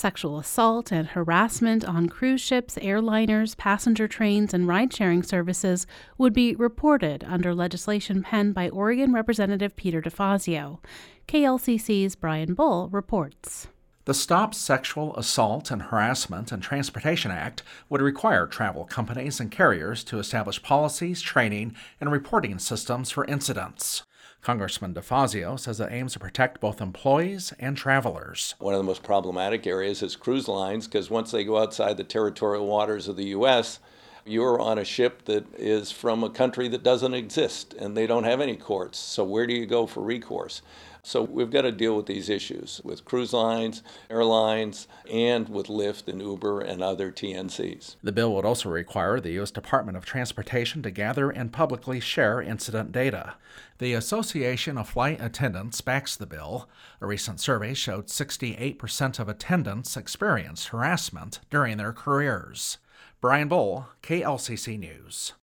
Sexual assault and harassment on cruise ships, airliners, passenger trains, and ride-sharing services would be reported under legislation penned by Oregon Representative Peter DeFazio. KLCC's Brian Bull reports. The Stop Sexual Assault and Harassment and Transportation Act would require travel companies and carriers to establish policies, training, and reporting systems for incidents. Congressman DeFazio says it aims to protect both employees and travelers. One of the most problematic areas is cruise lines, because once they go outside the territorial waters of the U.S., you're on a ship that is from a country that doesn't exist, and they don't have any courts. So where do you go for recourse? So we've got to deal with these issues with cruise lines, airlines, and with Lyft and Uber and other TNCs. The bill would also require the U.S. Department of Transportation to gather and publicly share incident data. The Association of Flight Attendants backs the bill. A recent survey showed 68% of attendants experienced harassment during their careers. Brian Bull, KLCC News.